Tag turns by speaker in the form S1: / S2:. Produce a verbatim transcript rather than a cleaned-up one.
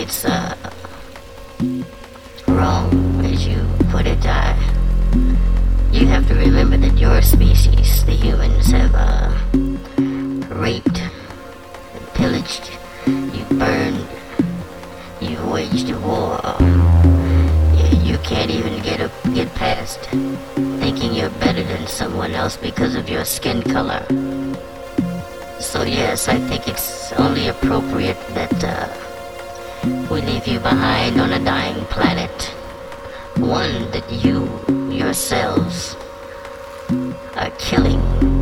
S1: it's uh, wrong, as you put it. Uh, you have to remember that your species, the humans, have uh, raped, pillaged, you burned, you waged a war. You, you can't even get a, get past thinking you're better than someone else because of your skin color. So yes, I think it's only appropriate that uh, we leave you behind on a dying planet. One that you yourselves are killing.